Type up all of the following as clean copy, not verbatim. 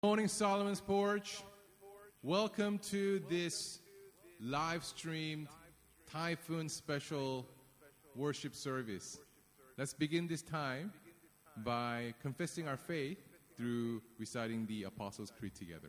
Morning, Solomon's Porch. Welcome to this live-streamed Typhoon special worship service. Let's begin this time by confessing our faith through reciting the Apostles' Creed together.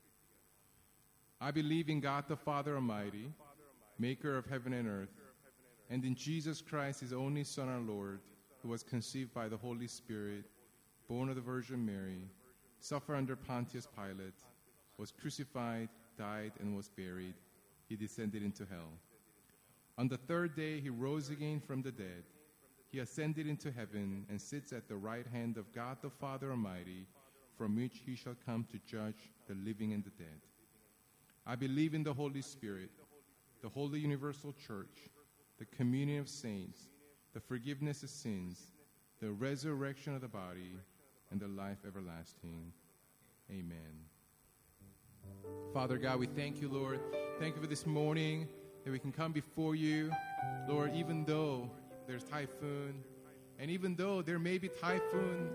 I believe in God the Father Almighty, maker of heaven and earth, and in Jesus Christ, his only Son, our Lord, who was conceived by the Holy Spirit, born of the Virgin Mary, suffered under Pontius Pilate, was crucified, died, and was buried. He descended into hell. On the third day, he rose again from the dead. He ascended into heaven and sits at the right hand of God the Father Almighty, from which he shall come to judge the living and the dead. I believe in the Holy Spirit, the holy universal church, the communion of saints, the forgiveness of sins, the resurrection of the body, and the life everlasting. Amen. Father God, we thank you, Lord. Thank you for this morning that we can come before you. Lord, even though there's typhoon, and even though there may be typhoon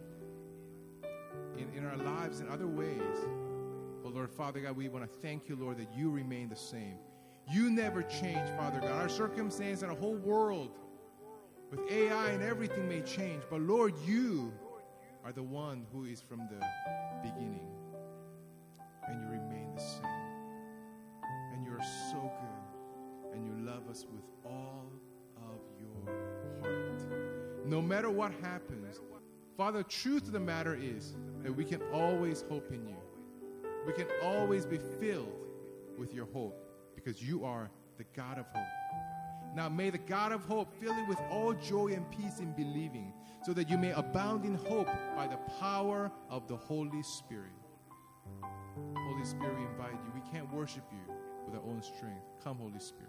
in our lives in other ways, but Lord, Father God, we want to thank you, Lord, that you remain the same. You never change, Father God. Our circumstance and our whole world with AI and everything may change, but Lord, you are the one who is from the beginning, and you remain the same, and you are so good, and you love us with all of your heart. No matter what happens, Father, the truth of the matter is that we can always hope in you. We can always be filled with your hope, because you are the God of hope. Now may the God of hope fill you with all joy and peace in believing, so that you may abound in hope by the power of the Holy Spirit. Holy Spirit, we invite you. We can't worship you with our own strength. Come, Holy Spirit.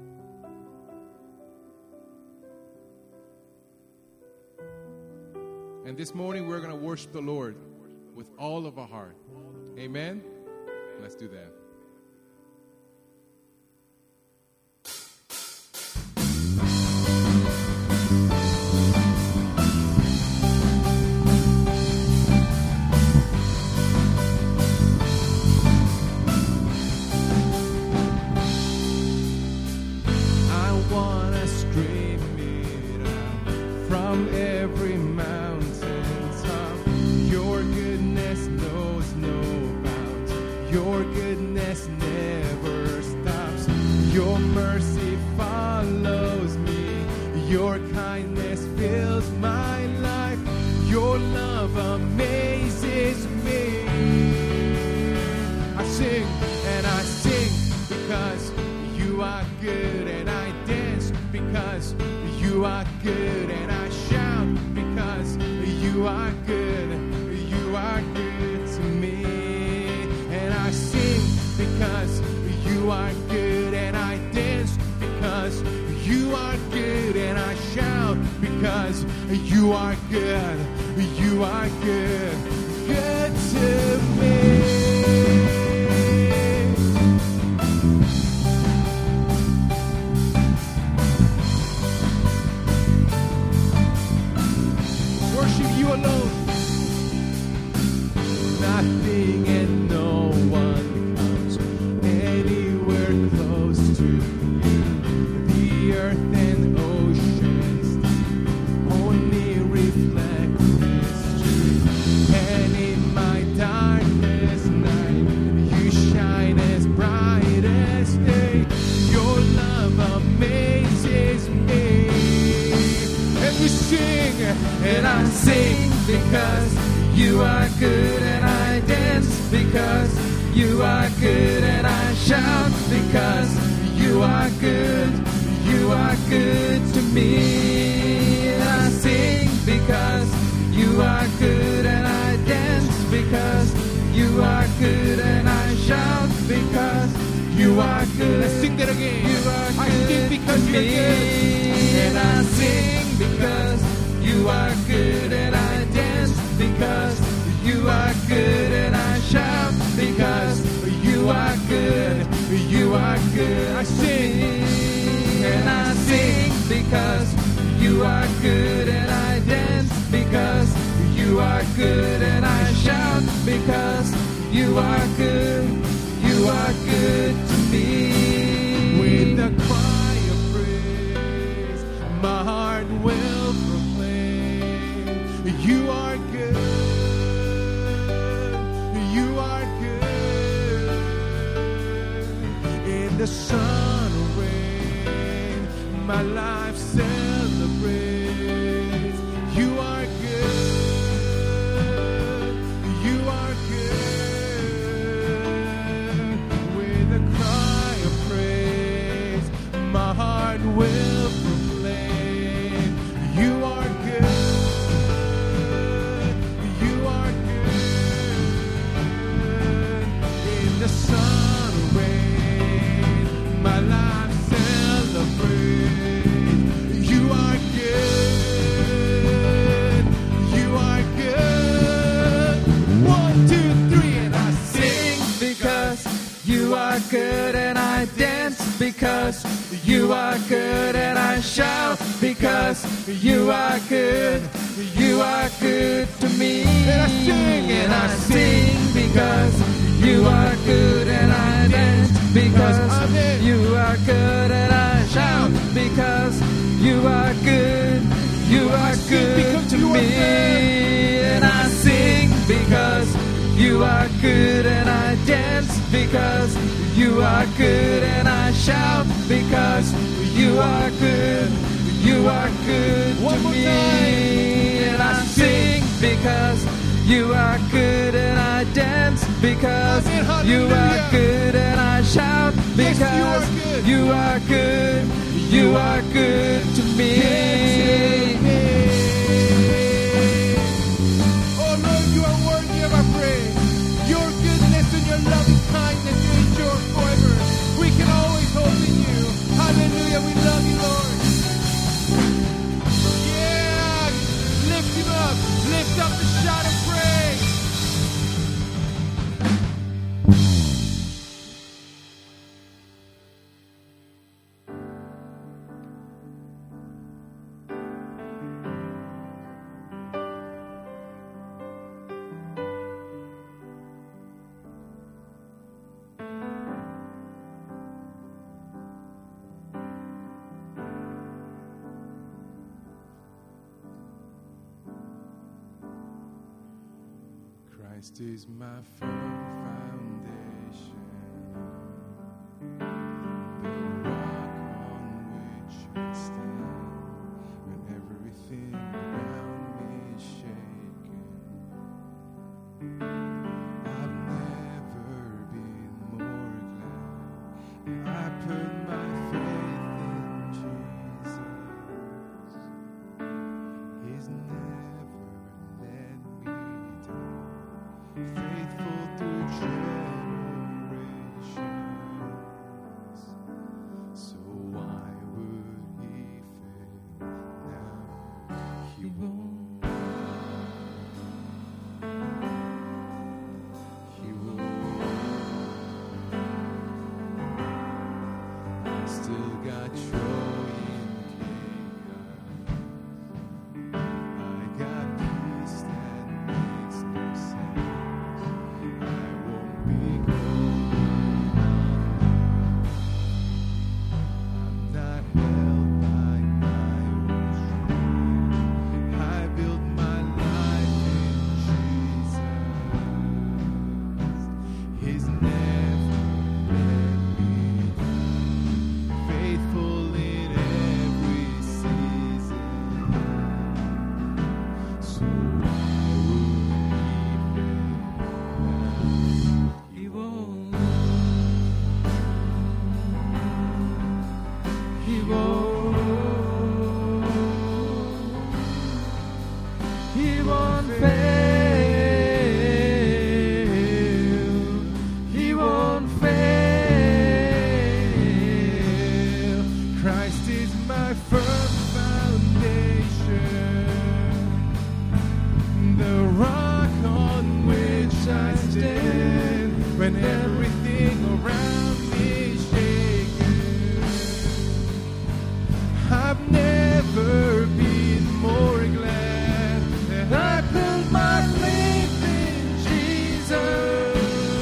And this morning we're going to worship the Lord with all of our heart. Amen? Let's do that. You are good and I shout because You are good. You are good to me. With a cry of praise, my heart will proclaim, you are good. You are good. In the sun or rain, my life celebrates. You are good. You are good. With a cry of praise, my heart will proclaim, you are good. You are good. In the sun or rain, my life celebrates. You are good. You are good. 1, 2, 3, and I sing Because you are good, and I dance because you are good, and I shout because you are good. You are good to me. And I sing, and I sing because you are good, and I dance because you are good, and I shout because you are good. You are good to me. And I sing because you are good, and I dance because you are good, and I shout because you are good. You are good One to more me. time. And I sing because you are good, and I dance because Amen. you are Hallelujah. good, and I shout because you are good. You are good to me. Oh Lord, you are worthy of our praise. Your goodness and your loving kindness endure forever. We can always hope in you. Hallelujah, we love you, Lord. Yeah, lift him up. Lift up the shout of praise. Christ is my firm foundation, the rock on which I stand when everything around me is shaken. I've never been more glad I put my faith in Jesus. He's never let me down. Faithful through generations, so why would he fail now? He won't. He won't. I still got joy in chaos. I got peace that makes no sense. I won't be going under. I'm not held by my own strength. I built my life in Jesus. He's never let me down. Faithful in every season. So why would he fail now? He won't. He won't fail. He won't fail. Christ is my firm foundation, the rock on which I stand when everything around me is shaken. I've never been more glad that I put my faith in Jesus.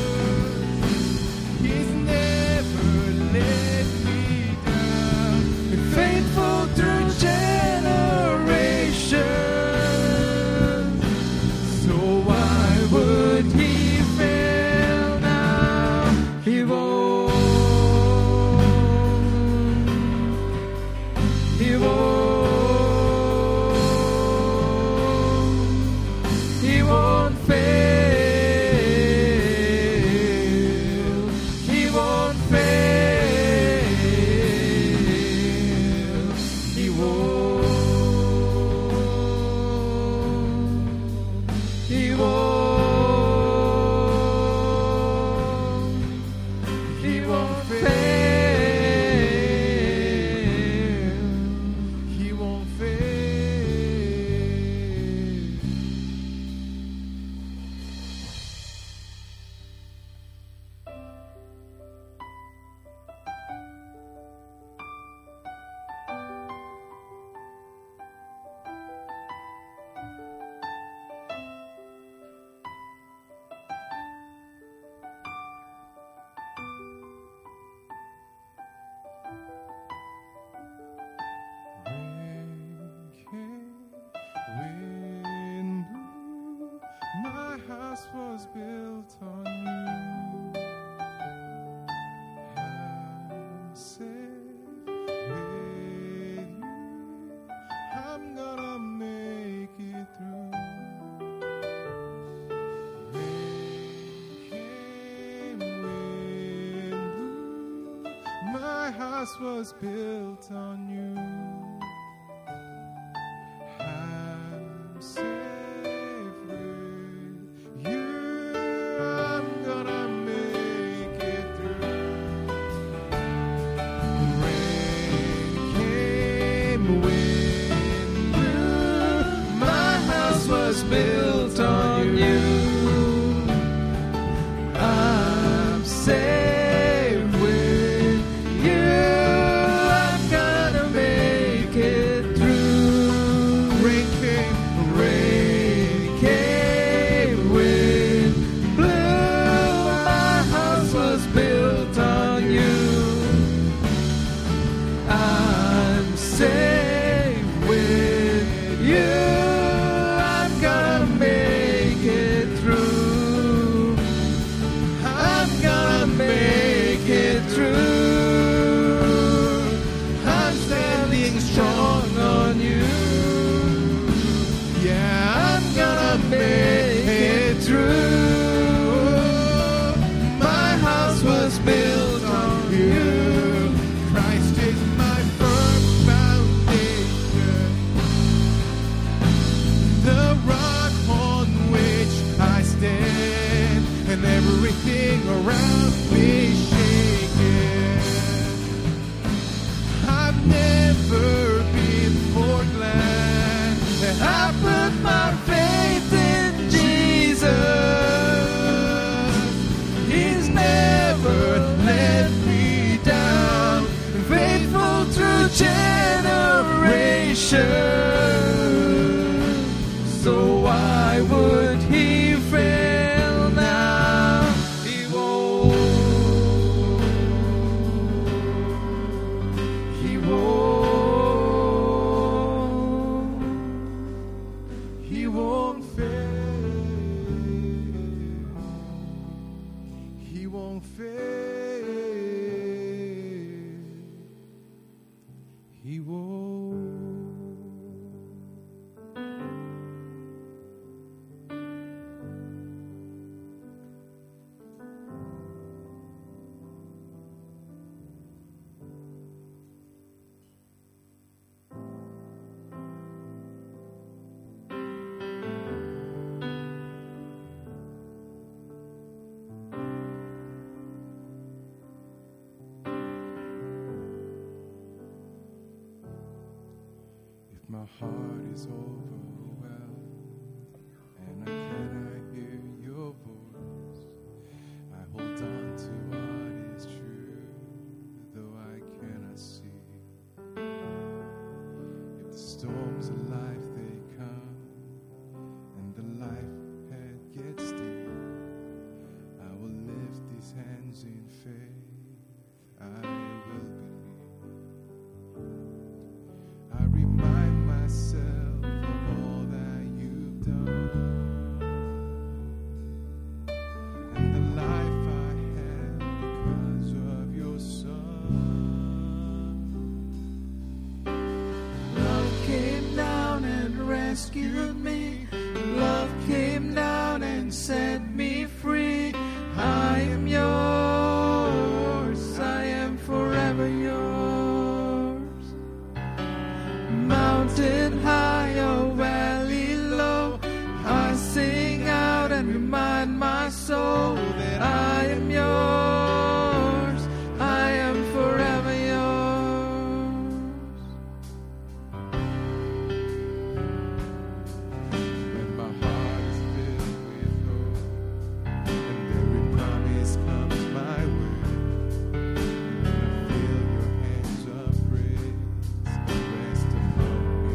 house was built on you. I'm safe with you. I'm gonna make it through. Rain came, wind blew. My house was built on you. I'm safe with you. I'm gonna make it through. Rain came, wind blew. My house was built on you. I'm safe with you. I'm gonna make it through. I'm gonna make it through. I'm standing strong on you. Yeah, I'm gonna make it through. My house was built on you. Christ is my firm foundation, the rock on which I stand, and everything around me shaking. I've never been more glad that I put my faith in Jesus. He's never let me down, faithful through generations. So why would he fail now? He won't. He won't. He won't fail. He won't fail. He won't. If my heart is overwhelmed and I cannot hear your voice, I hold on to what is true, though I cannot see. If the storms of life they come and the life path gets steep, I will lift these hands in faith. I will believe. I remind myself of all that you've done and the life I have because of your Son. Love came down and rescued me. Love came down and set me free. I am yours. I am forever yours. Mountain high or valley low, I sing out and remind my soul that I am yours. I am forever yours. When my heart is filled with hope and every promise comes my way, and I feel your hands of grace rest upon me.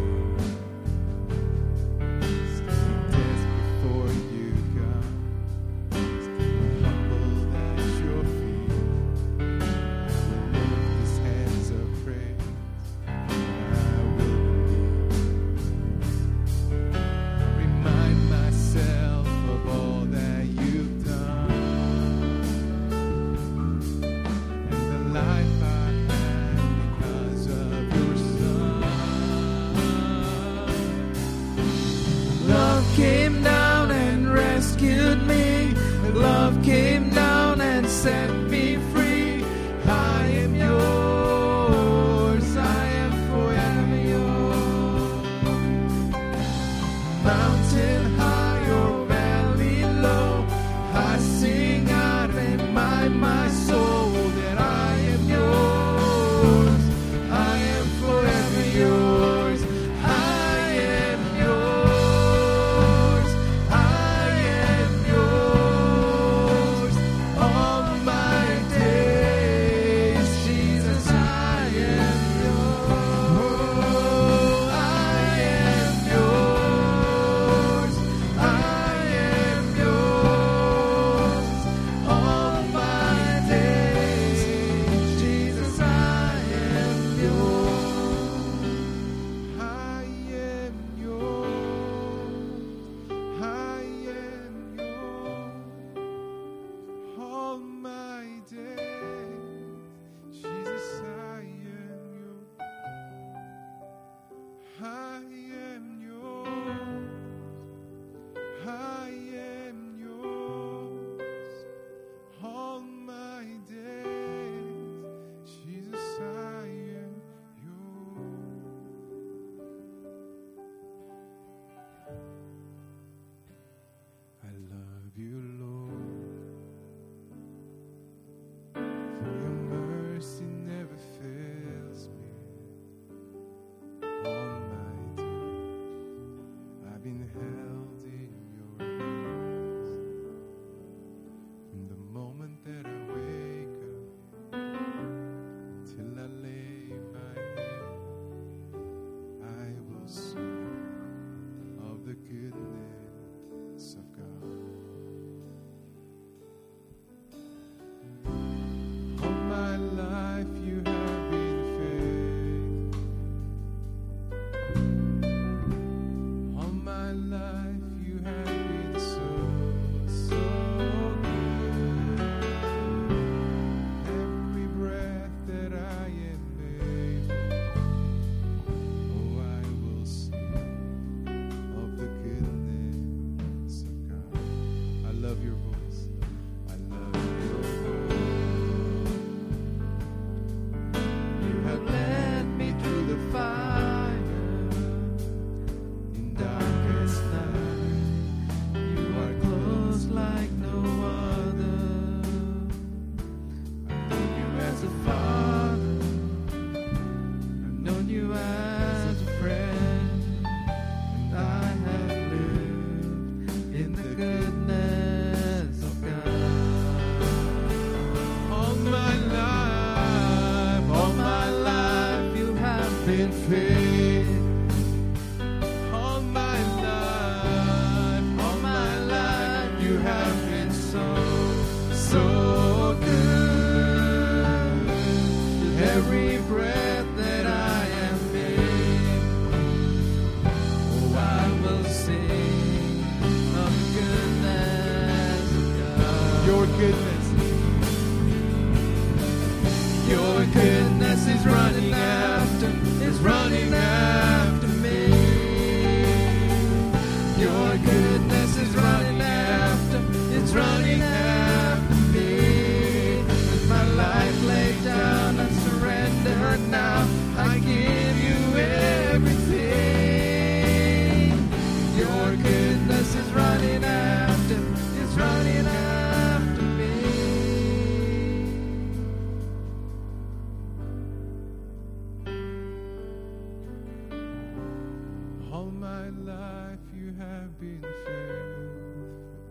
Standing desk before you, God, standing humbled at your feet, I will lift these hands of praise, and I will believe. Remind myself of all that you've done and the life I had because of your Son. Love came down and rescued me. Love came down and set me free. I am yours. all my days. Jesus, I am yours. I am yours. I am yours. All my days. Jesus, I am yours. I love you, Lord, for your mercy never fails me. All my days I've been held in your hands. From the moment that I wake up till I lay my head, I will sing of the goodness of God. All my life you have been faithful. All my life you have been so, so good. Every breath that I am able, oh, I will sing of the goodness of God. I love your voice. I love your voice. You have led me through the fire in darkest night. You are close like no other. I've known you as a father. I've known you as a friend. And I have lived in the goodness of God. All my life you have been faithful. All my life you have been so, so good. Every breath that I am in, oh, I will sing of the goodness of God. Your goodness. Your goodness is running after me. Your goodness is running after me. With my life laid down and surrendered now, I give you everything. Your goodness is running after me. All my life you have been faithful.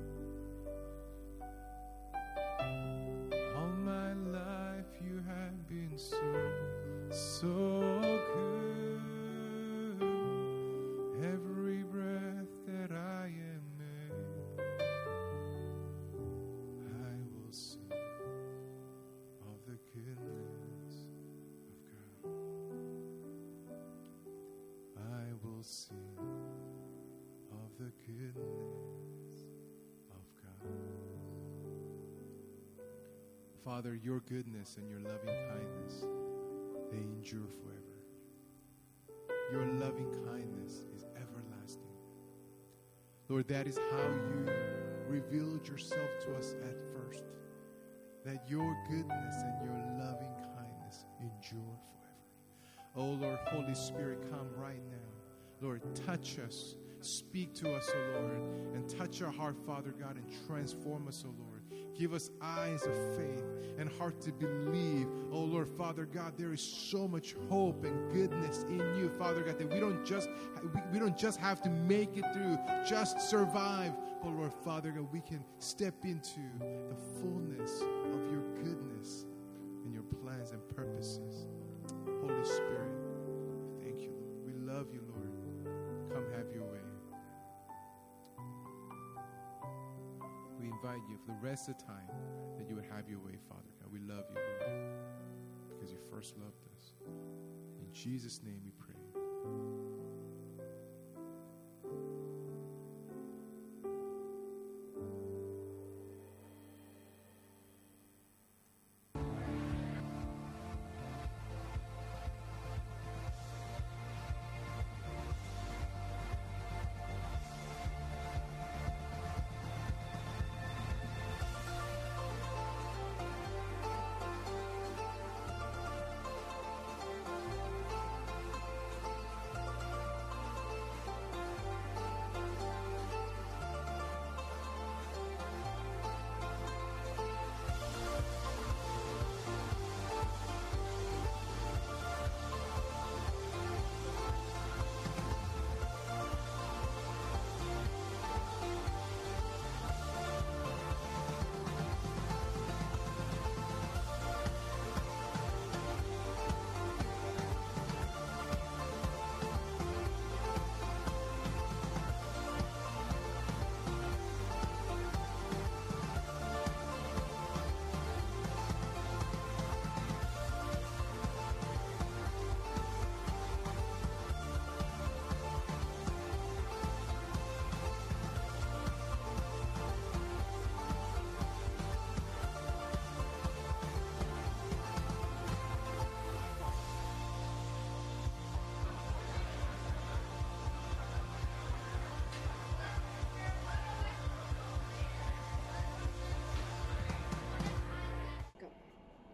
All my life you have been so, so good. Every breath that I am able, I will sing of the goodness of God. I will sing of the goodness of God. Father, your goodness and your loving kindness, they endure forever. Your loving kindness is everlasting. Lord, that is how you revealed yourself to us at first, that your goodness and your loving kindness endure forever. Oh Lord, Holy Spirit, come right now. Lord, touch us, speak to us, oh Lord, and touch our heart, Father God, and transform us, oh Lord. Give us eyes of faith and heart to believe. Oh Lord, Father God, there is so much hope and goodness in you, Father God, that we don't just have to make it through, just survive. Oh Lord, Father God, we can step into the fullness of your goodness and your plans and purposes. Holy Spirit, thank you, Lord. We love you, Lord. Come have your way. We invite you for the rest of the time that you would have your way, Father God. We love you, Lord, because you first loved us. In Jesus' name we pray.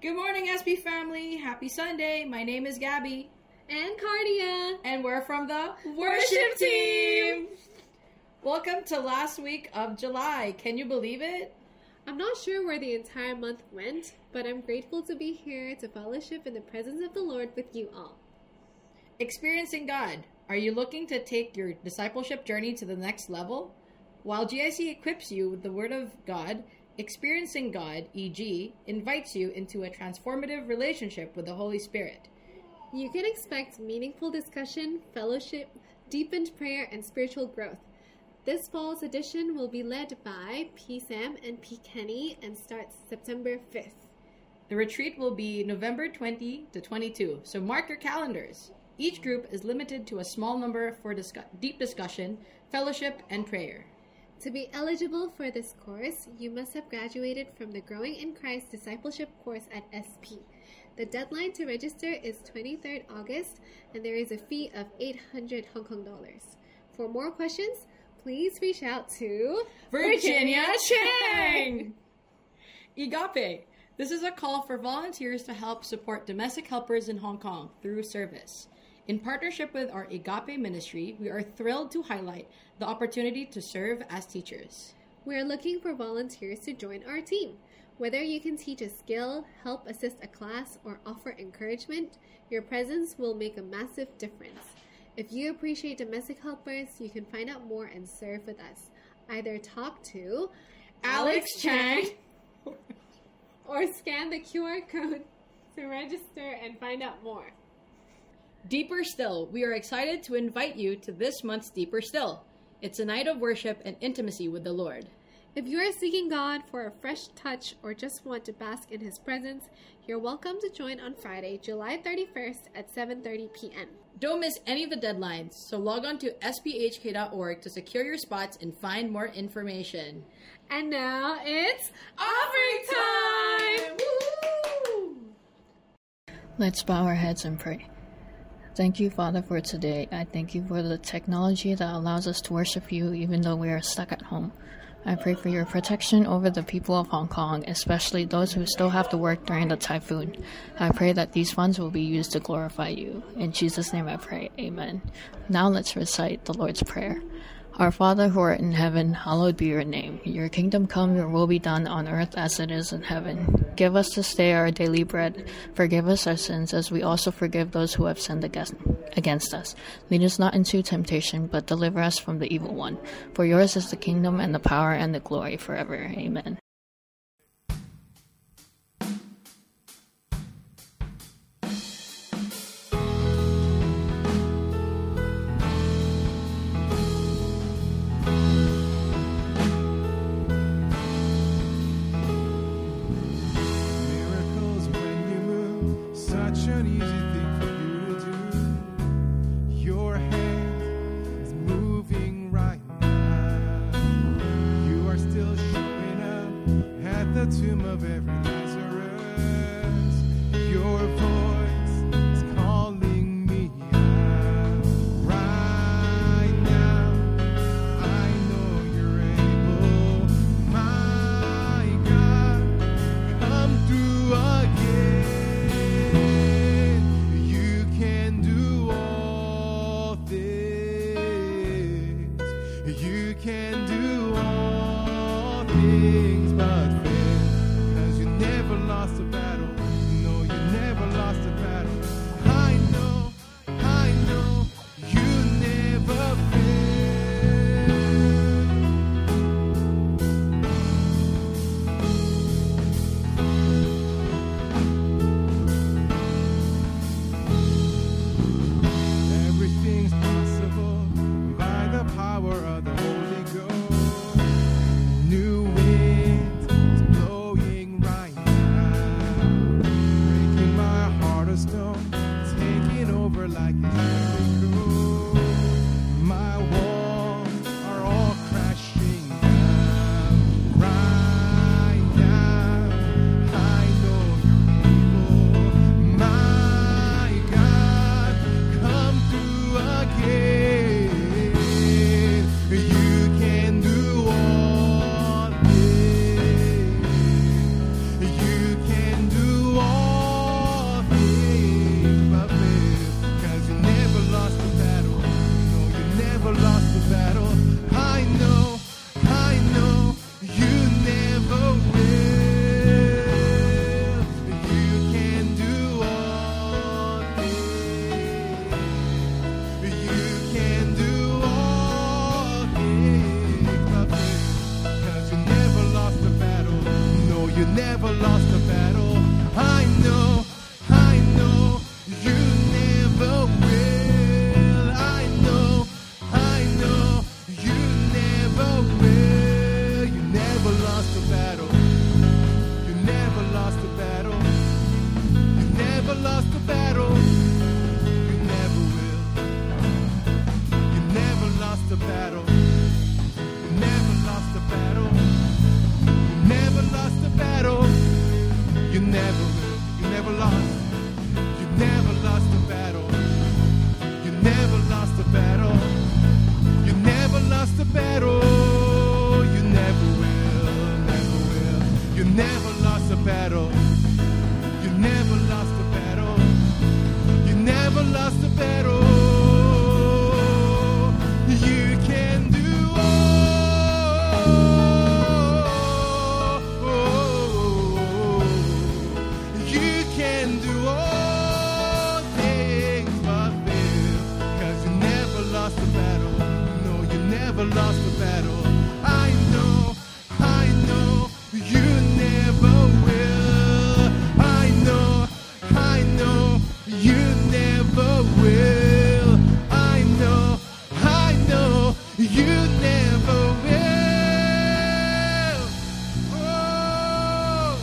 Good morning, SB family. Happy Sunday. My name is Gabby. And Cardia. And we're from the worship team. Welcome to last week of July. Can you believe it? I'm not sure where the entire month went, but I'm grateful to be here to fellowship in the presence of the Lord with you all. Experiencing God. Are you looking to take your discipleship journey to the next level? While GIC equips you with the Word of God, Experiencing God, e.g., invites you into a transformative relationship with the Holy Spirit. You can expect meaningful discussion, fellowship, deepened prayer, and spiritual growth. This fall's edition will be led by P. Sam and P. Kenny and starts September 5th. The retreat will be November 20 to 22, so mark your calendars. Each group is limited to a small number for deep discussion, fellowship, and prayer. To be eligible for this course, you must have graduated from the Growing in Christ Discipleship course at SP. The deadline to register is 23rd August, and there is a fee of 800 Hong Kong dollars. For more questions, please reach out to Virginia Chang! Agape. This is a call for volunteers to help support domestic helpers in Hong Kong through service. In partnership with our Agape ministry, we are thrilled to highlight the opportunity to serve as teachers. We are looking for volunteers to join our team. Whether you can teach a skill, help assist a class, or offer encouragement, your presence will make a massive difference. If you appreciate domestic helpers, you can find out more and serve with us. Either talk to Alex Chang or scan the QR code to register and find out more. Deeper Still. We are excited to invite you to this month's Deeper Still. It's a night of worship and intimacy with the Lord. If you are seeking God for a fresh touch or just want to bask in His presence, you're welcome to join on Friday, July 31st at 7:30 p.m. Don't miss any of the deadlines, so log on to spHK.org to secure your spots and find more information. And now it's offering time! Woo! Let's bow our heads and pray. Thank you, Father, for today. I thank you for the technology that allows us to worship you even though we are stuck at home. I pray for your protection over the people of Hong Kong, especially those who still have to work during the typhoon. I pray that these funds will be used to glorify you. In Jesus' name I pray. Amen. Now let's recite the Lord's Prayer. Our Father who art in heaven, hallowed be your name. Your kingdom come, your will be done on earth as it is in heaven. Give us this day our daily bread. Forgive us our sins as we also forgive those who have sinned against us. Lead us not into temptation, but deliver us from the evil one. For yours is the kingdom and the power and the glory forever. Amen. Tomb of every Lazarus, your voice is calling me out. Right now, I know you're able, my God, come through again. You can do all things. You can do all things, but lost a battle. No, you never lost a never lost a battle. I know you never will. I know you never will. You never lost a battle. You never lost a battle. You never lost a battle. You never will. You never lost a battle. You never lost a battle. You never lost a battle. You never will. You never lost. You never lost a battle. You never lost a battle. You never lost a battle. You never will. Never will. You never lost a battle. You never lost a battle. You never lost a battle. You can do all. You can do all things but fail. 'Cause you never lost a battle. No, you never lost a battle. I know you never will. I know you never will. I know you never will. Oh.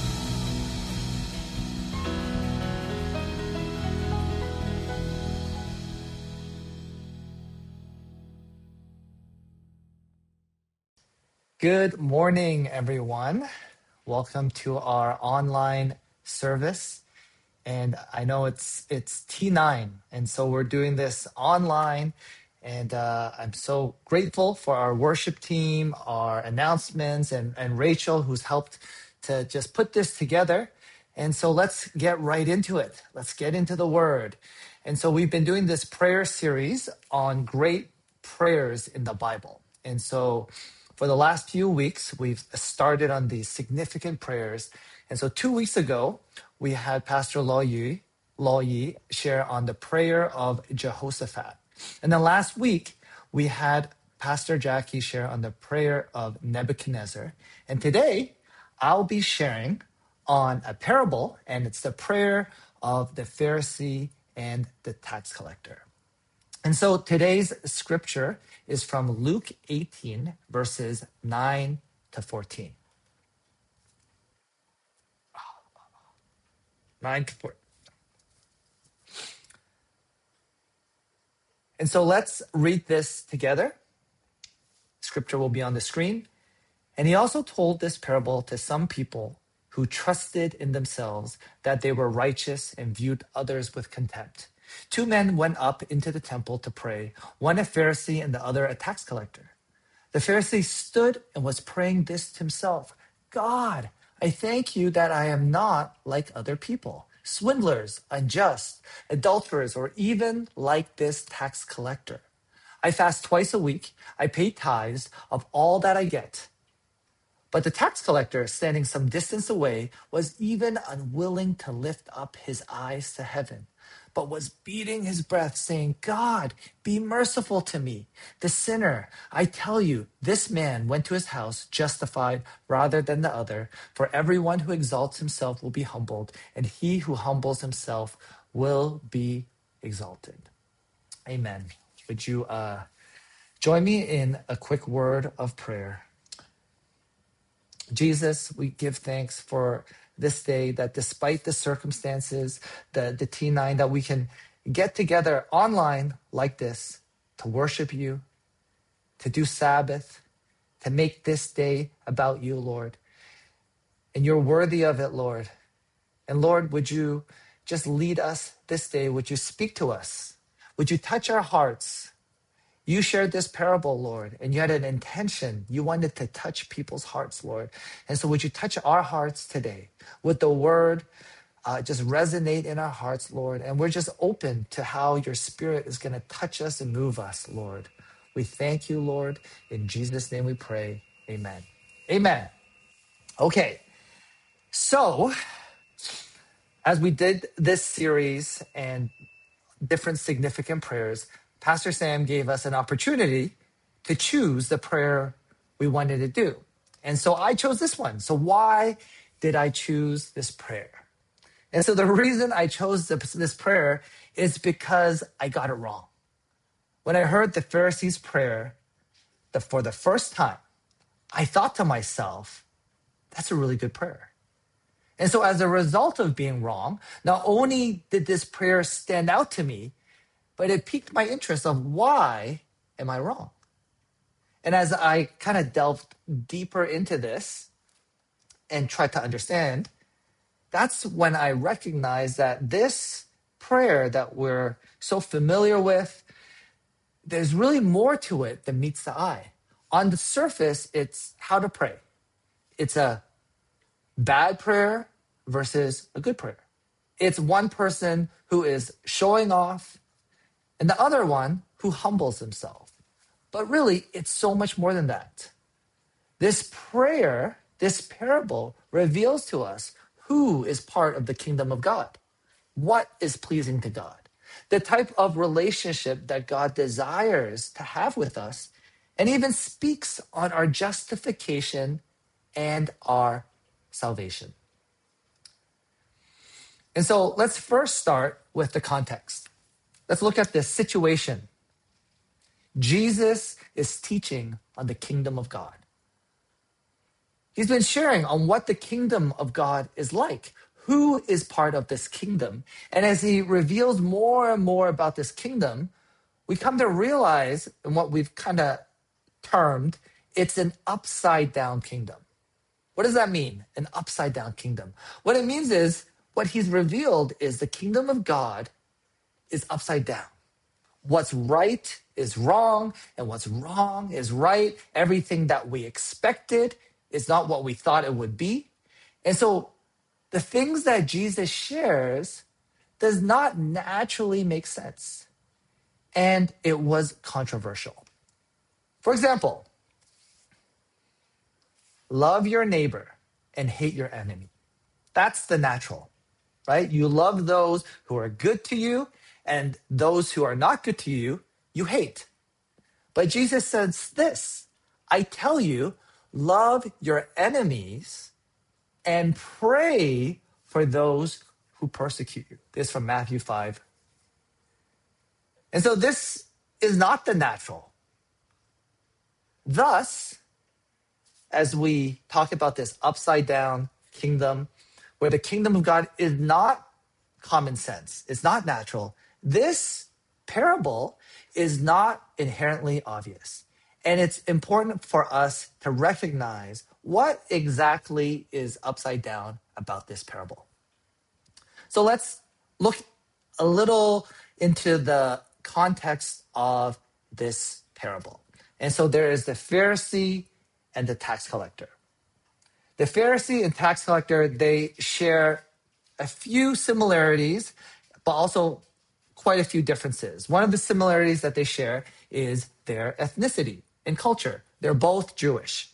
Good morning, everyone. Welcome to our online service. And I know it's T9, and so we're doing this online. And I'm so grateful for our worship team, our announcements, and Rachel, who's helped to just put this together. And so let's get right into it. Let's get into the word. And so we've been doing this prayer series on great prayers in the Bible. And so for the last few weeks, we've started on these significant prayers. And so 2 weeks ago, we had Pastor Lo Yi share on the prayer of Jehoshaphat. And then last week, we had Pastor Jackie share on the prayer of Nebuchadnezzar. And today, I'll be sharing on a parable, and it's the prayer of the Pharisee and the tax collector. And so today's scripture is from Luke 18, verses 9 to 14. 9 to 14. And so let's read this together. Scripture will be on the screen. And he also told this parable to some people who trusted in themselves that they were righteous and viewed others with contempt. 2 men went up into the temple to pray, one a Pharisee and the other a tax collector. The Pharisee stood and was praying this to himself: God, I thank you that I am not like other people, swindlers, unjust, adulterers, or even like this tax collector. I fast twice a week. I pay tithes of all that I get. But the tax collector, standing some distance away, was even unwilling to lift up his eyes to heaven, but was beating his breath, saying, God, be merciful to me, the sinner. I tell you, this man went to his house justified rather than the other. For everyone who exalts himself will be humbled, and he who humbles himself will be exalted. Amen. Would you join me in a quick word of prayer? Jesus, we give thanks for this day, that despite the circumstances, the T9, that we can get together online like this to worship you, to do Sabbath, to make this day about you, Lord. And you're worthy of it, Lord. And Lord, would you just lead us this day? Would you speak to us? Would you touch our hearts? You shared this parable, Lord, and you had an intention. You wanted to touch people's hearts, Lord. And so would you touch our hearts today? Would the word just resonate in our hearts, Lord? And we're just open to how your spirit is going to touch us and move us, Lord. We thank you, Lord. In Jesus' name we pray. Amen. Amen. Okay. So as we did this series and different significant prayers, Pastor Sam gave us an opportunity to choose the prayer we wanted to do. And so I chose this one. So why did I choose this prayer? And so the reason I chose this prayer is because I got it wrong. When I heard the Pharisees' prayer for the first time, I thought to myself, that's a really good prayer. And so as a result of being wrong, not only did this prayer stand out to me, but it piqued my interest of why am I wrong? And as I kind of delved deeper into this and tried to understand, that's when I recognized that this prayer that we're so familiar with, there's really more to it than meets the eye. On the surface, it's how to pray. It's a bad prayer versus a good prayer. It's one person who is showing off and the other one who humbles himself. But really, it's so much more than that. This prayer, this parable, reveals to us who is part of the kingdom of God, what is pleasing to God, the type of relationship that God desires to have with us, and even speaks on our justification and our salvation. And so let's first start with the context. Let's look at this situation. Jesus is teaching on the kingdom of God. He's been sharing on what the kingdom of God is like, who is part of this kingdom. And as he reveals more and more about this kingdom, we come to realize, and what we've kind of termed, it's an upside down kingdom. What does that mean? An upside down kingdom. What it means is, what he's revealed is the kingdom of God is upside down. What's right is wrong, and what's wrong is right. Everything that we expected is not what we thought it would be. And so the things that Jesus shares does not naturally make sense. And it was controversial. For example, love your neighbor and hate your enemy. That's the natural, right? You love those who are good to you, and those who are not good to you, you hate. But Jesus says this, I tell you, love your enemies and pray for those who persecute you. This is from Matthew 5. And so this is not the natural. Thus, as we talk about this upside down kingdom, where the kingdom of God is not common sense, it's not natural, this parable is not inherently obvious. And it's important for us to recognize what exactly is upside down about this parable. So let's look a little into the context of this parable. And so there is the Pharisee and the tax collector. The Pharisee and tax collector, they share a few similarities, but also quite a few differences. One of the similarities that they share is their ethnicity and culture. They're both Jewish.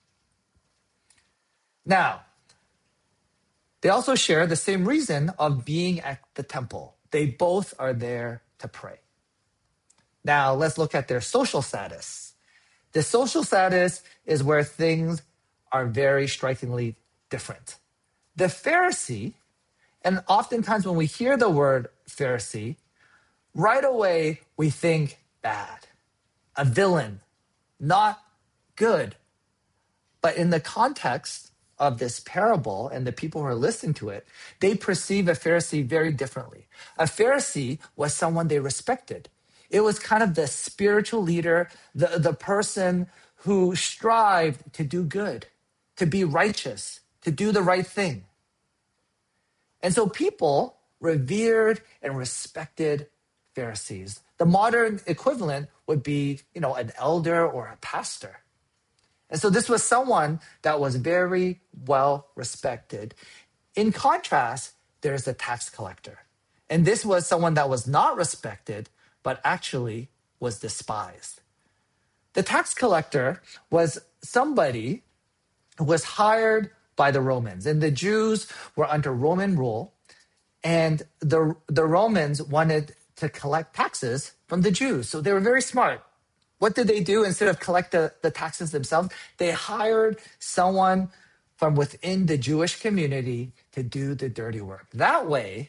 Now, they also share the same reason of being at the temple. They both are there to pray. Now, let's look at their social status. The social status is where things are very strikingly different. The Pharisee, and oftentimes when we hear the word Pharisee, right away we think bad, a villain, not good. But in the context of this parable and the people who are listening to it, they perceive a Pharisee very differently. A Pharisee was someone they respected. It was kind of the spiritual leader, the person who strived to do good, to be righteous, to do the right thing. And so people revered and respected Pharisees. The modern equivalent would be, an elder or a pastor. And so this was someone that was very well respected. In contrast, there's the tax collector. And this was someone that was not respected, but actually was despised. The tax collector was somebody who was hired by the Romans. And the Jews were under Roman rule. And the Romans wanted to collect taxes from the Jews. So they were very smart. What did they do? Instead of collect the taxes themselves, they hired someone from within the Jewish community to do the dirty work. That way,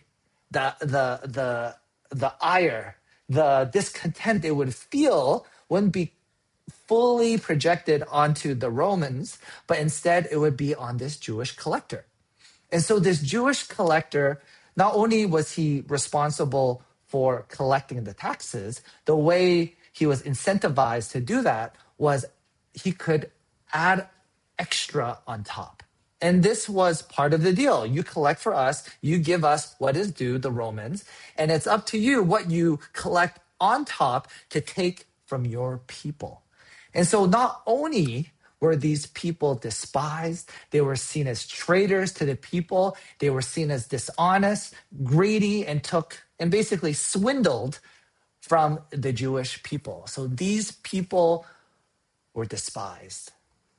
the ire, the discontent they would feel wouldn't be fully projected onto the Romans, but instead it would be on this Jewish collector. And so this Jewish collector, not only was he responsible for collecting the taxes, the way he was incentivized to do that was he could add extra on top. And this was part of the deal. You collect for us, you give us what is due, the Romans, and it's up to you what you collect on top to take from your people. And so not only were these people despised, they were seen as traitors to the people, they were seen as dishonest, greedy, and basically swindled from the Jewish people. So these people were despised.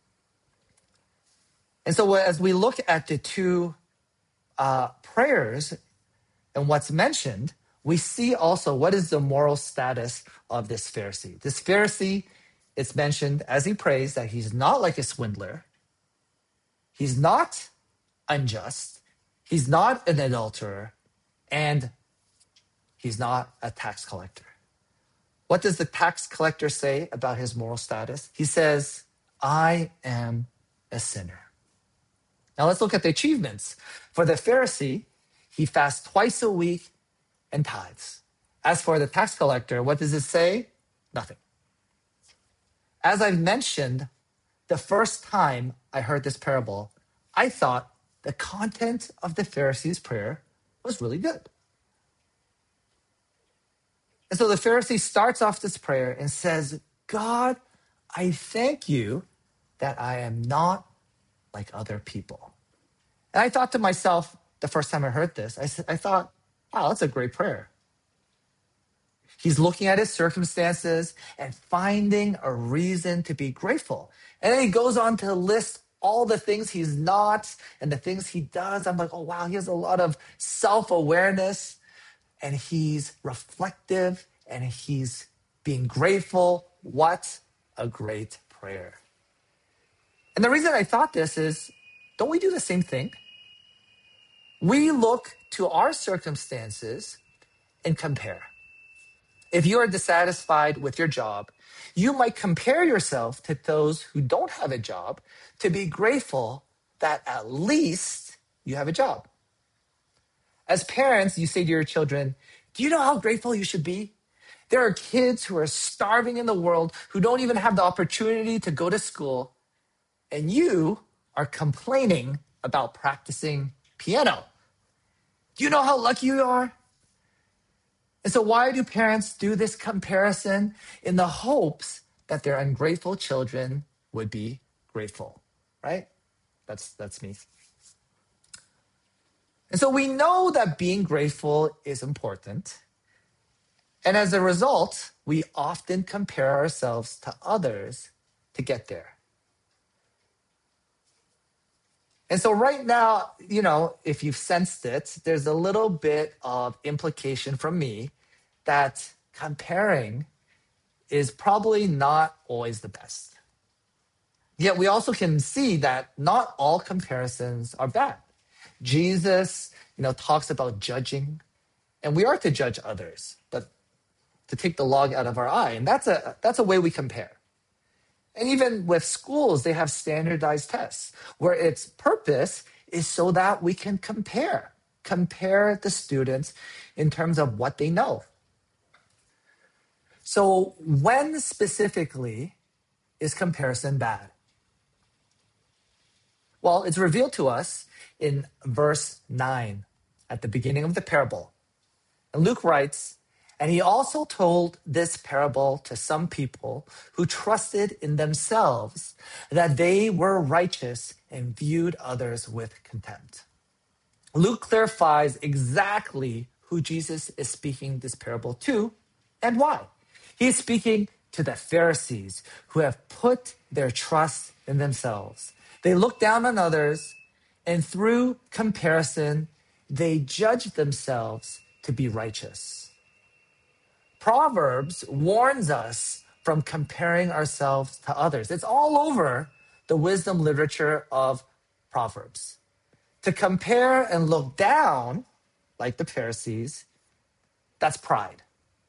And so as we look at the two prayers and what's mentioned, we see also what is the moral status of this Pharisee. This Pharisee, it's mentioned as he prays that he's not like a swindler. He's not unjust. He's not an adulterer. And he's not a tax collector. What does the tax collector say about his moral status? He says, I am a sinner. Now let's look at the achievements. For the Pharisee, he fasts twice a week and tithes. As for the tax collector, what does it say? Nothing. As I've mentioned, the first time I heard this parable, I thought the content of the Pharisee's prayer was really good. And so the Pharisee starts off this prayer and says, God, I thank you that I am not like other people. And I thought to myself, the first time I heard this, I thought, wow, that's a great prayer. He's looking at his circumstances and finding a reason to be grateful. And then he goes on to list all the things he's not and the things he does. I'm like, oh, wow, he has a lot of self-awareness and he's reflective and he's being grateful. What a great prayer. And the reason I thought this is, don't we do the same thing? We look to our circumstances and compare. If you are dissatisfied with your job, you might compare yourself to those who don't have a job to be grateful that at least you have a job. As parents, you say to your children, do you know how grateful you should be? There are kids who are starving in the world who don't even have the opportunity to go to school, and you are complaining about practicing piano. Do you know how lucky you are? And so why do parents do this comparison? In the hopes that their ungrateful children would be grateful, right? That's me. And so we know that being grateful is important. And as a result, we often compare ourselves to others to get there. And so right now, if you've sensed it, there's a little bit of implication from me that comparing is probably not always the best. Yet we also can see that not all comparisons are bad. Jesus, talks about judging, and we are to judge others, but to take the log out of our eye. And that's a way we compare. And even with schools, they have standardized tests where its purpose is so that we can compare the students in terms of what they know. So when specifically is comparison bad? Well, it's revealed to us in verse 9 at the beginning of the parable. And Luke writes, and he also told this parable to some people who trusted in themselves that they were righteous and viewed others with contempt. Luke clarifies exactly who Jesus is speaking this parable to and why. He's speaking to the Pharisees who have put their trust in themselves. They look down on others, and through comparison, they judge themselves to be righteous. Proverbs warns us from comparing ourselves to others. It's all over the wisdom literature of Proverbs. To compare and look down, like the Pharisees, that's pride.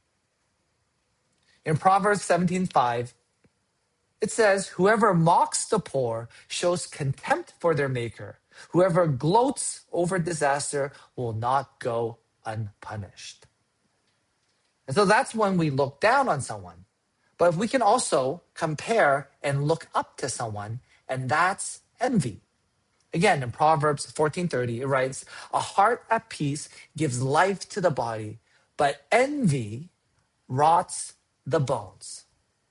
In Proverbs 17:5, it says, whoever mocks the poor shows contempt for their maker. Whoever gloats over disaster will not go unpunished. And so that's when we look down on someone. But if we can also compare and look up to someone, and that's envy. Again, in Proverbs 14:30, it writes, a heart at peace gives life to the body, but envy rots the bones.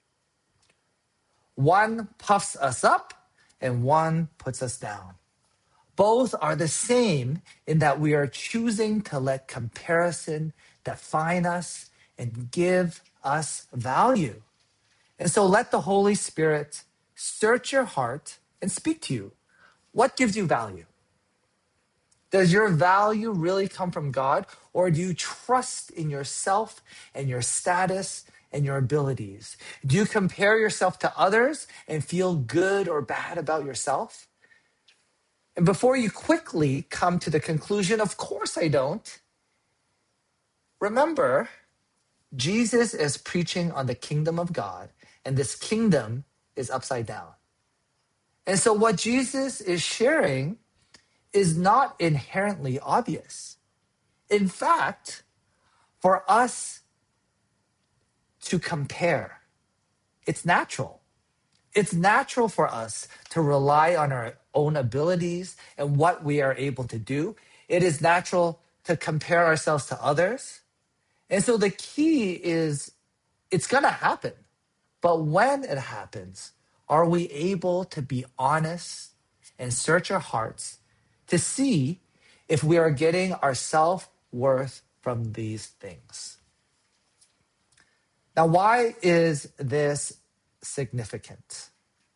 One puffs us up and one puts us down. Both are the same in that we are choosing to let comparison define us and give us value. And so let the Holy Spirit search your heart and speak to you. What gives you value? Does your value really come from God, or do you trust in yourself and your status and your abilities? Do you compare yourself to others and feel good or bad about yourself? And before you quickly come to the conclusion, of course I don't, remember, Jesus is preaching on the kingdom of God, and this kingdom is upside down. And so what Jesus is sharing is not inherently obvious. In fact, for us to compare, it's natural. It's natural for us to rely on our own abilities and what we are able to do. It is natural to compare ourselves to others. And so the key is it's going to happen. But when it happens, are we able to be honest and search our hearts to see if we are getting our self-worth from these things? Now, why is this significant?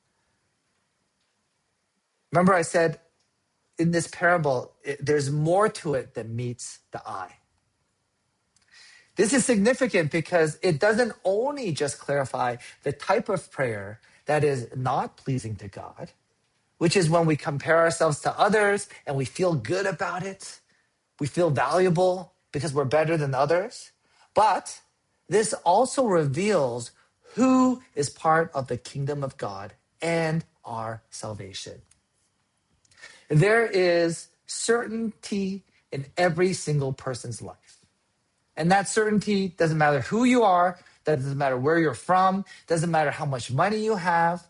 Remember I said in this parable, there's more to it than meets the eye. This is significant because it doesn't only just clarify the type of prayer that is not pleasing to God, which is when we compare ourselves to others and we feel good about it. We feel valuable because we're better than others. But this also reveals who is part of the kingdom of God and our salvation. There is certainty in every single person's life. And that certainty doesn't matter who you are, doesn't matter where you're from, doesn't matter how much money you have.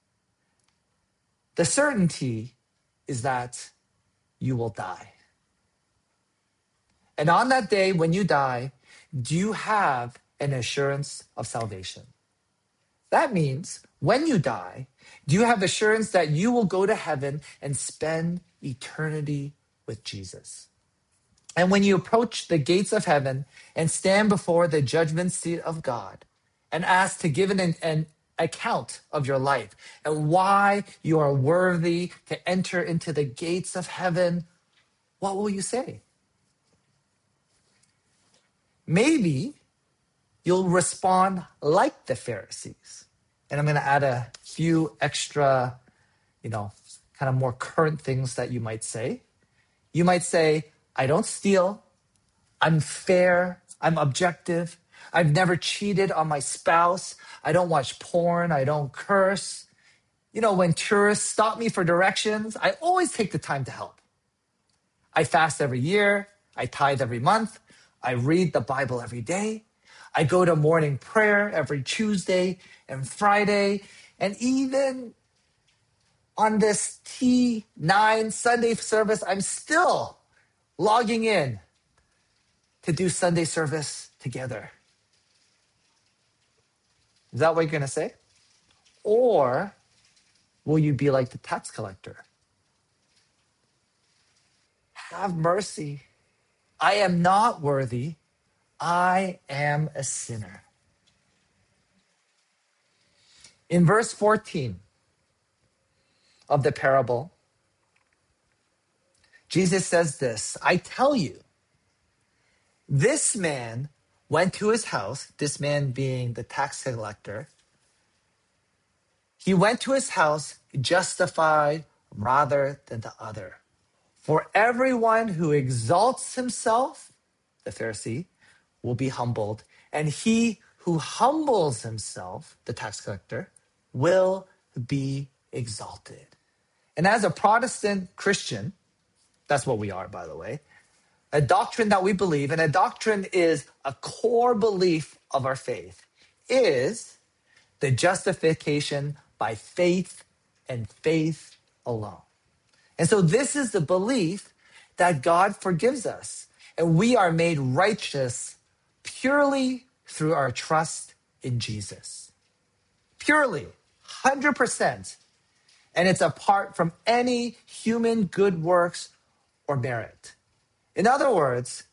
The certainty is that you will die. And on that day when you die, do you have an assurance of salvation? That means when you die, do you have assurance that you will go to heaven and spend eternity with Jesus? And when you approach the gates of heaven and stand before the judgment seat of God and ask to give an account of your life and why you are worthy to enter into the gates of heaven, what will you say? Maybe you'll respond like the Pharisees. And I'm going to add a few extra, kind of more current things that you might say. You might say, I don't steal. I'm fair. I'm objective. I've never cheated on my spouse. I don't watch porn. I don't curse. When tourists stop me for directions, I always take the time to help. I fast every year. I tithe every month. I read the Bible every day. I go to morning prayer every Tuesday and Friday. And even on this T9 Sunday service, I'm still logging in to do Sunday service together. Is that what you're going to say? Or will you be like the tax collector? Have mercy. I am not worthy. I am a sinner. In verse 14 of the parable, Jesus says this, I tell you, this man went to his house, this man being the tax collector. He went to his house justified rather than the other. For everyone who exalts himself, the Pharisee, will be humbled, and he who humbles himself, the tax collector, will be exalted. And as a Protestant Christian, that's what we are, by the way, a doctrine that we believe, and a doctrine is a core belief of our faith, is the justification by faith and faith alone. And so this is the belief that God forgives us, and we are made righteous purely through our trust in Jesus. Purely, 100%. And it's apart from any human good works or merit. In other words,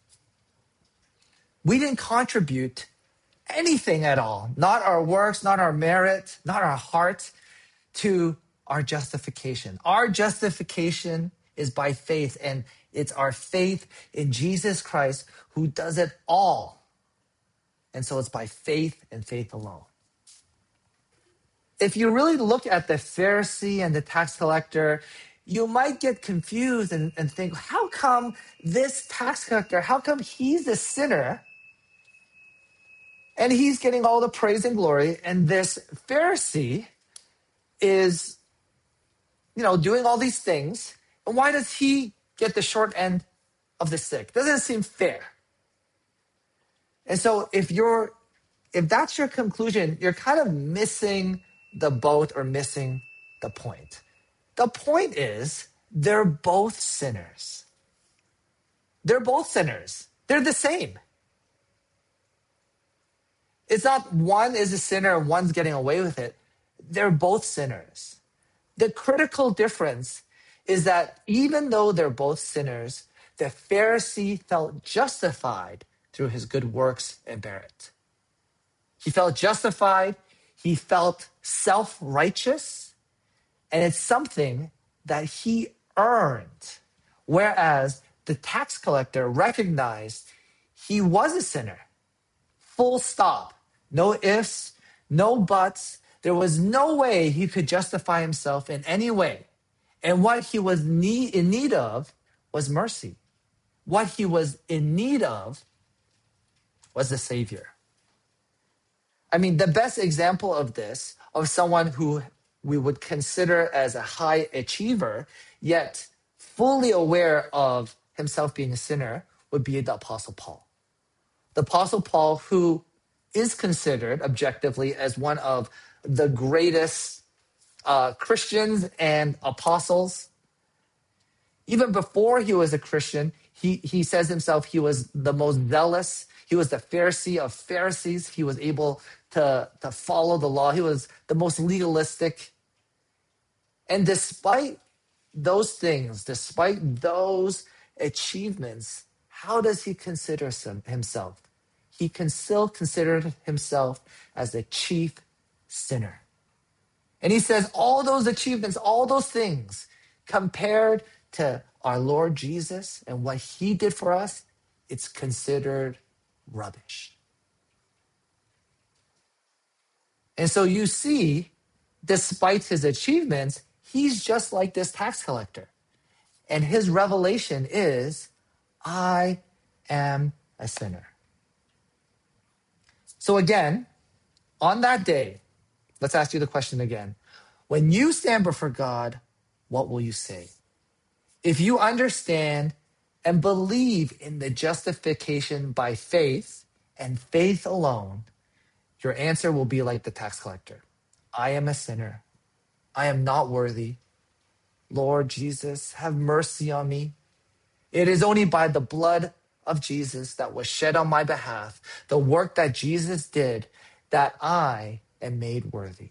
we didn't contribute anything at all, not our works, not our merit, not our heart, to our justification. Our justification is by faith, and it's our faith in Jesus Christ who does it all. And so it's by faith and faith alone. If you really look at the Pharisee and the tax collector, you might get confused and think, how come this tax collector, how come he's the sinner and he's getting all the praise and glory, and this Pharisee is, doing all these things, and why does he get the short end of the stick? Doesn't seem fair. And so if that's your conclusion, you're kind of missing the boat or missing the point. The point is, they're both sinners. They're both sinners. They're the same. It's not one is a sinner and one's getting away with it. They're both sinners. The critical difference is that even though they're both sinners, the Pharisee felt justified through his good works and merit. He felt justified. He felt self-righteous. And it's something that he earned. Whereas the tax collector recognized he was a sinner. Full stop. No ifs, no buts. There was no way he could justify himself in any way. And what he was in need of was mercy. What he was in need of was the Savior. I mean, the best example of this, of someone who we would consider as a high achiever, yet fully aware of himself being a sinner, would be the Apostle Paul. The Apostle Paul, who is considered objectively as one of the greatest Christians and apostles. Even before he was a Christian, he says himself he was the most zealous. He was the Pharisee of Pharisees. He was able to follow the law. He was the most legalistic. And despite those things, despite those achievements, how does he consider himself? He can still consider himself as the chief sinner. And he says all those achievements, all those things, compared to our Lord Jesus and what he did for us, it's considered rubbish. And so you see, despite his achievements, he's just like this tax collector. And his revelation is, I am a sinner. So again, on that day, let's ask you the question again. When you stand before God, what will you say? If you understand and believe in the justification by faith and faith alone, your answer will be like the tax collector. I am a sinner. I am not worthy. Lord Jesus, have mercy on me. It is only by the blood of Jesus that was shed on my behalf, the work that Jesus did, that I am made worthy.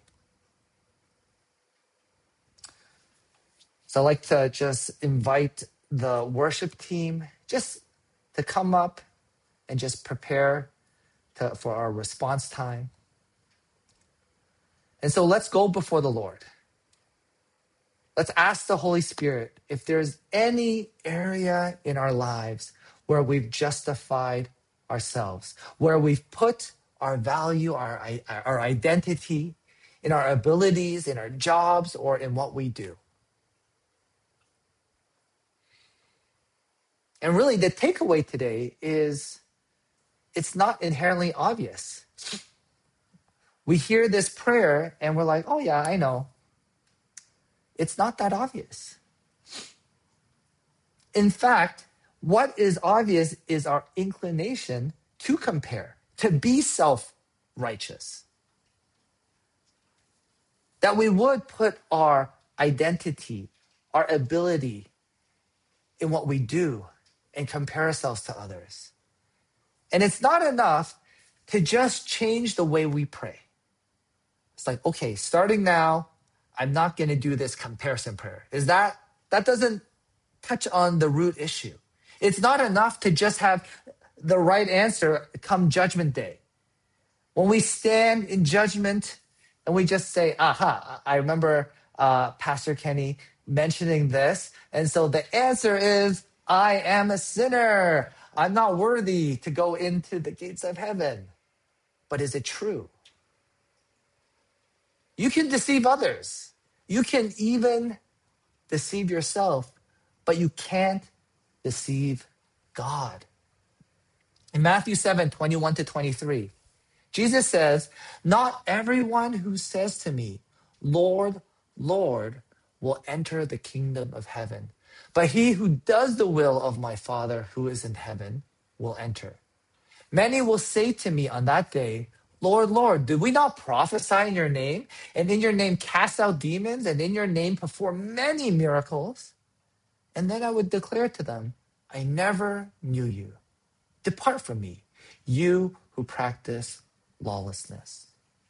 So I'd like to just invite the worship team just to come up and just prepare for our response time. And so let's go before the Lord. Let's ask the Holy Spirit if there's any area in our lives where we've justified ourselves, where we've put our value, our identity in our abilities, in our jobs, or in what we do. And really, the takeaway today is it's not inherently obvious. We hear this prayer and we're like, oh yeah, I know. It's not that obvious. In fact, what is obvious is our inclination to compare, to be self-righteous. That we would put our identity, our ability in what we do and compare ourselves to others. And it's not enough to just change the way we pray. It's like, okay, starting now, I'm not going to do this comparison prayer. That doesn't touch on the root issue. It's not enough to just have the right answer come judgment day. When we stand in judgment and we just say, aha, I remember Pastor Kenny mentioning this. And so the answer is, I am a sinner. I'm not worthy to go into the gates of heaven. But is it true? You can deceive others. You can even deceive yourself, but you can't deceive God. In Matthew 7:21-23, Jesus says, not everyone who says to me, Lord, Lord, will enter the kingdom of heaven, but he who does the will of my Father who is in heaven will enter. Many will say to me on that day, Lord, Lord, did we not prophesy in your name, and in your name cast out demons, and in your name perform many miracles? And then I would declare to them, I never knew you. Depart from me, you who practice lawlessness.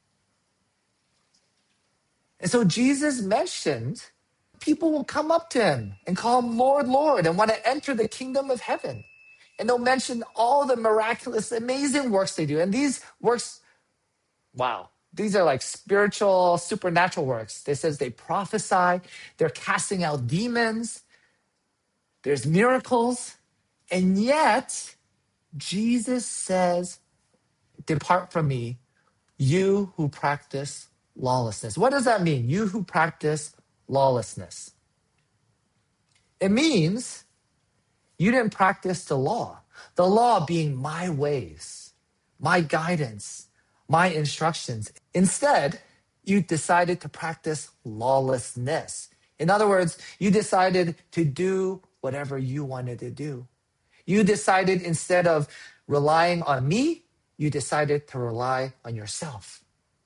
And so Jesus mentioned people will come up to him and call him Lord, Lord, and want to enter the kingdom of heaven. And they'll mention all the miraculous, amazing works they do. And these works, wow, these are like spiritual, supernatural works. It says they prophesy, they're casting out demons, there's miracles. And yet, Jesus says, depart from me, you who practice lawlessness. What does that mean? You who practice lawlessness. It means you didn't practice the law being my ways, my guidance, my instructions. Instead, you decided to practice lawlessness. In other words, you decided to do whatever you wanted to do. You decided instead of relying on me, you decided to rely on yourself.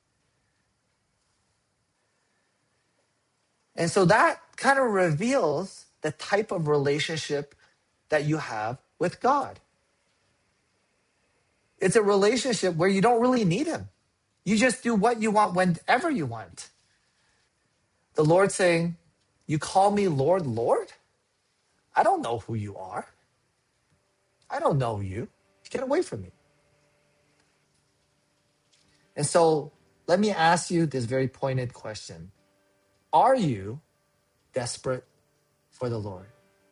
And so that kind of reveals the type of relationship that you have with God. It's a relationship where you don't really need him. You just do what you want whenever you want. The Lord saying, you call me Lord, Lord? I don't know who you are. I don't know you. Get away from me. And so let me ask you this very pointed question. Are you desperate for the Lord?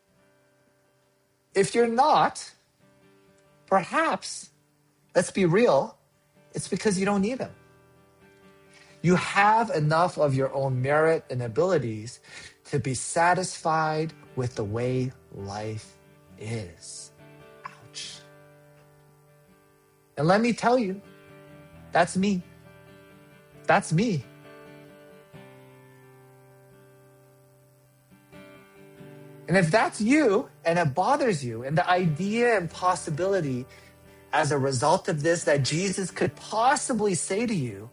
If you're not, perhaps, let's be real, it's because you don't need him. You have enough of your own merit and abilities to be satisfied with the way life is. Ouch. And let me tell you, that's me. That's me. And if that's you and it bothers you, and the idea and possibility as a result of this that Jesus could possibly say to you,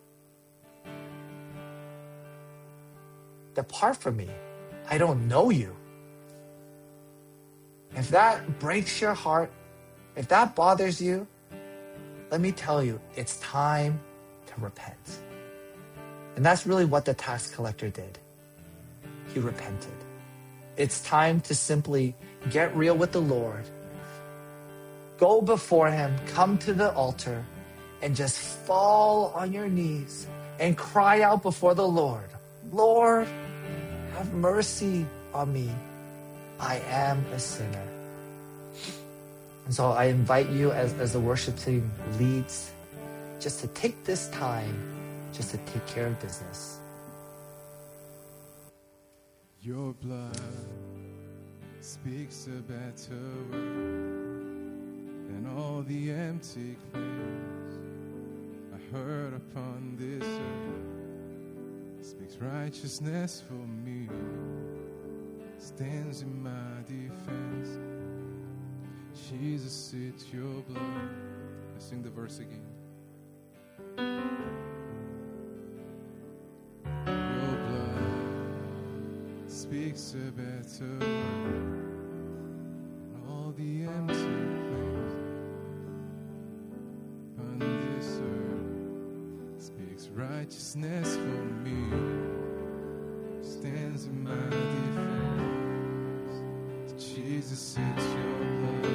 depart from me, I don't know you. If that breaks your heart, if that bothers you, let me tell you, it's time to repent. And that's really what the tax collector did. He repented. It's time to simply get real with the Lord. Go before him, come to the altar, and just fall on your knees and cry out before the Lord, Lord, have mercy on me. I am a sinner. And so I invite you as the worship team leads, just to take this time, just to take care of business. Your blood speaks a better word than all the empty claims I heard upon this earth. Speaks righteousness for me, stands in my defense. Jesus, it's your blood. Let's sing the verse again. Your blood speaks a better word than all the empty claims on this earth. Speaks righteousness for me, stands in my defense. Jesus, it's your blood.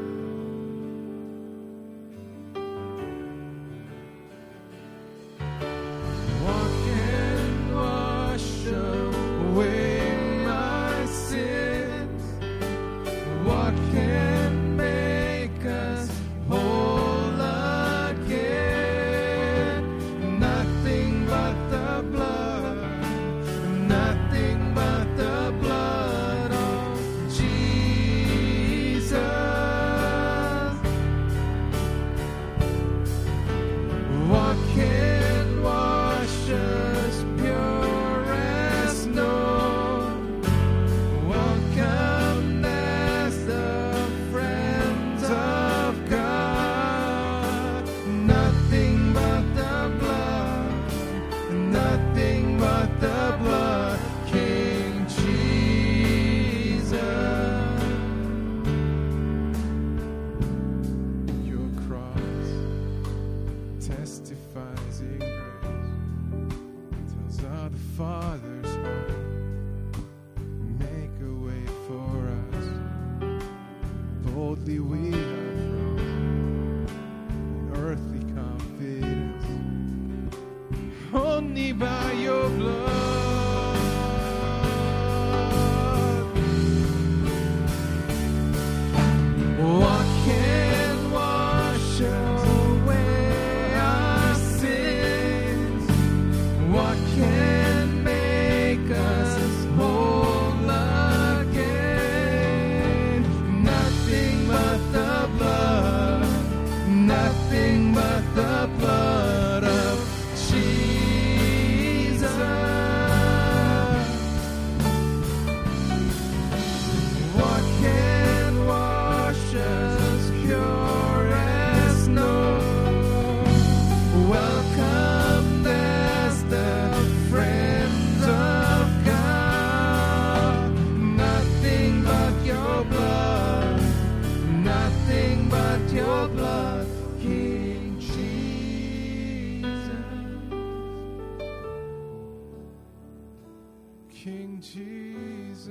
King Jesus.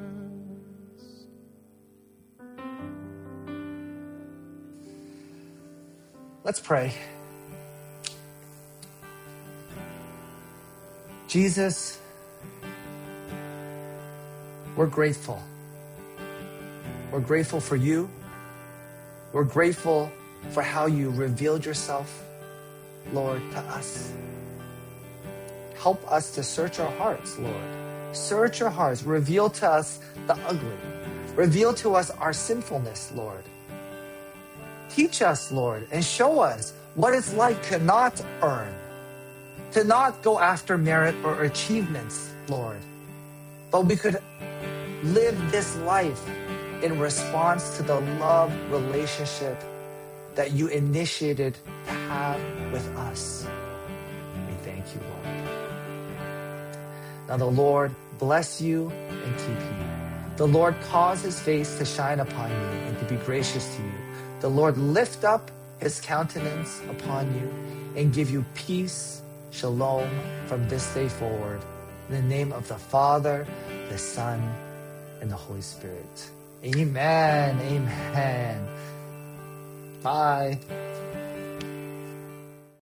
Let's pray. Jesus, we're grateful. We're grateful for you. We're grateful for how you revealed yourself, Lord, to us. Help us to search our hearts, Lord. Search our hearts. Reveal to us the ugly. Reveal to us our sinfulness, Lord. Teach us, Lord, and show us what it's like to not earn, to not go after merit or achievements, Lord. But we could live this life in response to the love relationship that you initiated to have with us. We thank you, Lord. Now the Lord bless you and keep you. The Lord cause his face to shine upon you and to be gracious to you. The Lord lift up his countenance upon you and give you peace, shalom, from this day forward. In the name of the Father, the Son, and the Holy Spirit. Amen. Amen. Bye.